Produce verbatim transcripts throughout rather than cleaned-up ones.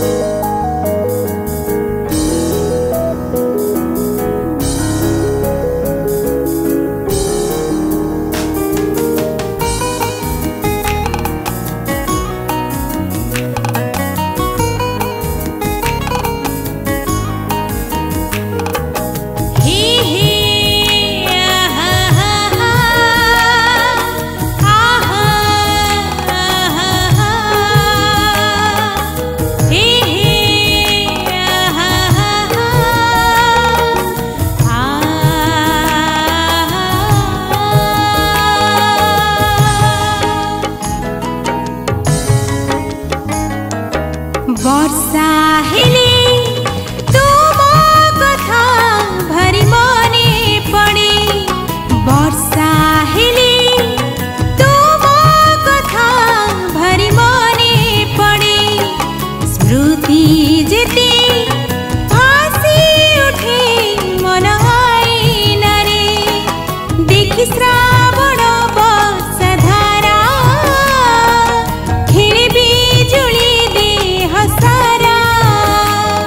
वर्षा हेले तुम कथा भारी मने पड़े वर्षा हेले तुम कथा भारी मने पड़े स्मृति जेते भासी उठे मन आईना रे देखि श्रावण वर्षा धारा खेले बिजुली सारा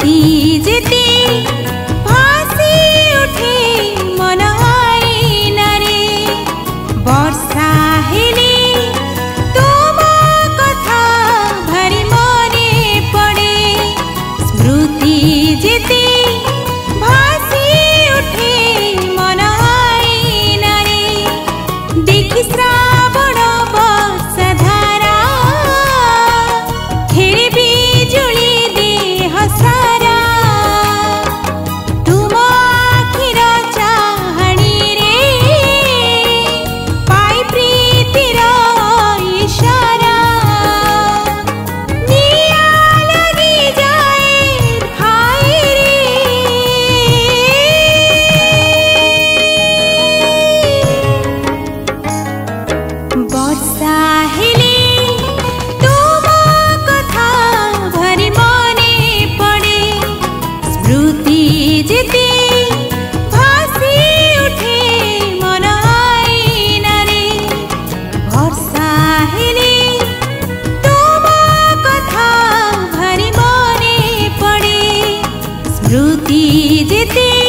स्मृति जेते भासी उठे मन आईनारे वर्षा हेले तुम कथा भारी मने पड़े स्मृति जेते भासी उठे मन आईनारे देखि श्रावण वर्षा धारा खेले बिजुली देह सारा तुम आखिर चाहणी रे पाई प्रीतिर इशारा निया लगी जाए भाई रे वर्षा हेले तुम कथा भारी मने पड़े स्मृति जेते भासी उठे मन आईनारे वर्षा हेले तुम कथा भारी मने पड़े स्मृति जेते